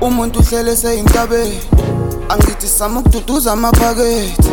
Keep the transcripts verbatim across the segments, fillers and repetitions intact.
Umuntu uhlele seyintabeni, angithi sama ukududuza amaphakethe.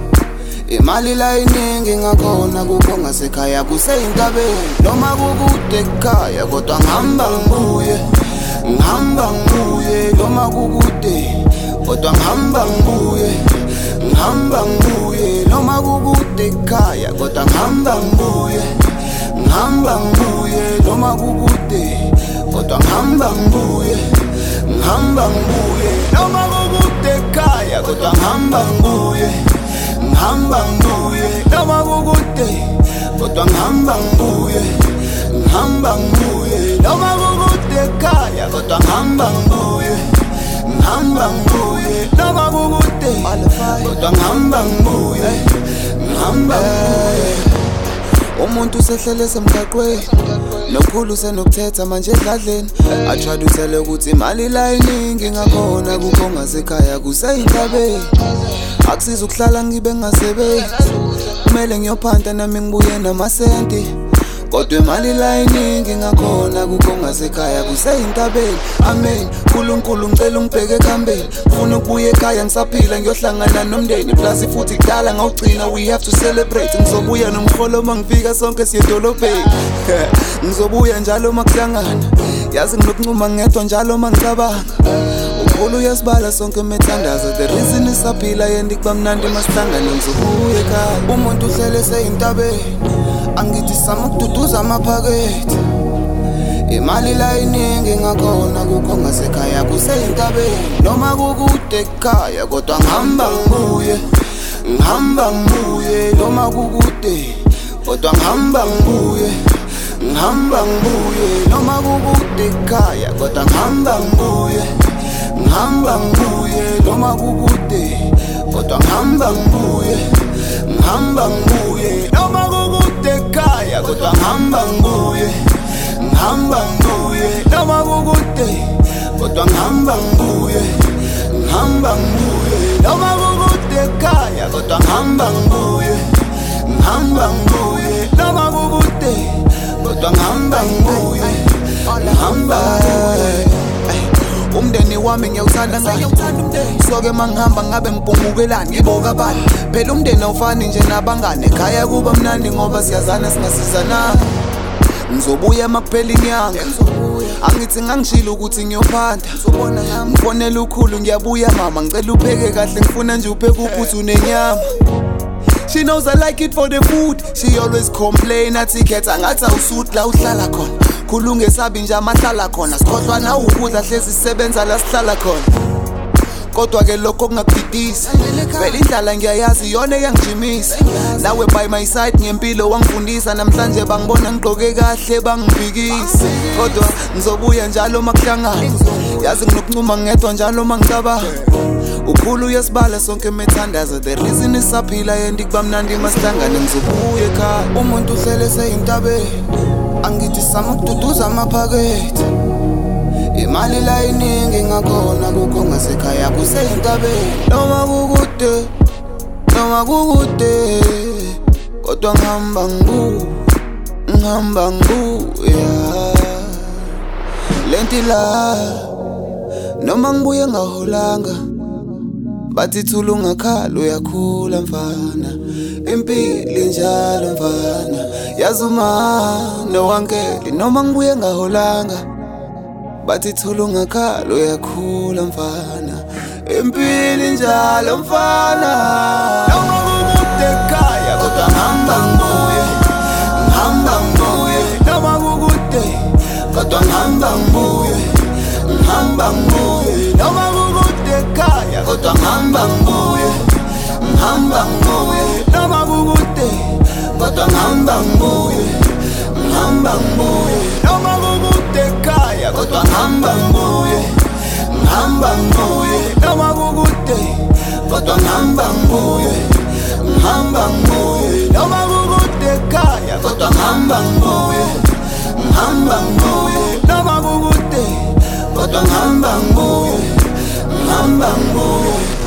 Imali la iningi ngakhona kukonga sekhaya kuseyintabeni. Noma kukude ekhaya kodwa ngihamba ngibuye, ngihamba ngibuye. Noma kukude kodwa ngihamba ngibuye, ngihamba ngibuye. Noma kukude ekhaya kodwa ngihamba ngibuye, ngihamba ngibuye. Noma kukude kodwa ngihamba ngibuye, ngihamba ngibuye. Noma kukude ekhaya kodwa ngihamba ngibuye, ngihamba ngibuye. Noma kukude kodwa ngihamba ngibuye, ngihamba ngibuye. Noma kukude ekhaya kodwa ngihamba ngibuye, ngihamba ngibuye. Noma kukude kodwa ngihamba ngibuye, ngihamba ngibuye. Umuntu usehlele semgaqweni, nokhulu senokuthetha manje edladleni. Atrade uthele ukuthi imali la iningi ngakhona kukonga sekhaya kuseyintabeni. Akusiza ukuhlala ngibe ngasebenzi, kumele ngiyophanda nami ngibuye namasenti. Kodwa imali la iningi ngakhona kukonga sekhaya kuseyintabeni. Amen, uNkulunkulu ngicela ungibheke ekhambeni. Ngifuna ukubuya ekhaya ngisaphila ngiyohlangana nomndeni. Plus futhi kudala ngawugcina, we have to celebrate. Ngizobuya nomholo mangifika sonke siye edolobheni. Ngizobuya njalo makuhlangana, yazi nginokuncuma ngedwa njalo mangicabanga. Ukhulu uyasibala sonke methandaza, the reason isaphila yendi kuba mnandi masihlangana. Ngizobuya ekhaya. Umuntu uhlele seyintabeni, angithi sama ukududuza amaphakethe. Imali la iningi ngakhona kukonga sekhaya kuseyintabeni. Noma kukude ekhaya kodwa ngihamba ngibuye, ngihamba ngibuye. Noma kukude kodwa ngihamba ngibuye, ngihamba ngibuye. Noma kukude ekhaya kodwa ngihamba ngibuye, ngihamba ngibuye. Noma kukude kodwa ngihamba ngibuye, ngihamba ngibuye. Noma kukude ekhaya kodwa ngihamba ngibuye, ngihamba ngibuye. Noma kukude kodwa ngihamba ngibuye, ngihamba ngibuye. Noma kukude ekhaya kodwa ngihamba ngibuye, ngihamba ngibuye. Noma kukude kodwa ngihamba ngibuye, ngihamba ngibuye. Umndeni wami ngiyawuthanda ngani, soke mangihamba ngabe ngibungukelani, ngiboka abani. Phela umndeni awufani nje nabangane, ekhaya kuba mnandi ngoba siyazana singasizana. Ngizobuya makuphela inyanga, angithi ngangishilo ukuthi ngiyophanda. Ngifonela ukhulu ngiyabuya mama, ngicela upheke kahle, ngifuna nje upheke uphuthu unenyama. She knows I like it for the food, she always complain athi khetha ngathi awusuthi la uhlala khona. Khulu ngesabi nje amahlala khona, sikhohlwa na ukudla hlezi sisebenza la sihlala khona. Kodwa ke lokho kungakudidisa, vele indlala ngiyayazi yona eyangijimisa. Nawe by my side ngempilo wangifundisa, namhlanje bangibona ngigqoke kahle bangibhikisa. Kodwa ngizobuya njalo makuhlangana, yazi nginokuncuma ngedwa njalo mangicabanga. Ukhulu uyasibala sonke methandaza, the reason isaphila yendi kuba mnandi masihlangana. Ngizobuya ekhaya. Umuntu uhlele seyintabeni, angithi sama ukududuza amaphakethe. Imali la iningi ngakhona kukonga sekhaya kuseyintabeni. Noma kukude, noma kukude kodwa ngihamba ngibuye, ngihamba ngibuye. Lenti la noma ngibuye ngaholanga, bathi thula ungakhala uyakhula mfana. Impilo njalo mfana, yazi uma nowangeli. Noma ngibuye ngaholanga, bathi thula ungakhala uyakhula mfana. Impilo njalo mfana. Noma kukude ekhaya kodwa ngihamba ngibuye, ngihamba ngibuye. Noma kukude kodwa ngihamba ngibuye, ngihamba ngibuye. Noma kukude ekhaya kodwa ngihamba ngibuye, ngihamba ngibuye. Noma kukude kodwa ngihamba ngibuye, ngihamba ngibuye. Noma kukude ekhaya kodwa ngihamba ngibuye, ngihamba ngibuye. Noma kukude kodwa ngihamba ngibuye, ngihamba ngibuye. Noma kukude ekhaya kodwa ngihamba ngibuye, ngihamba ngibuye. Noma kukude kodwa ngihamba ngibuye, ngihamba ngibuye.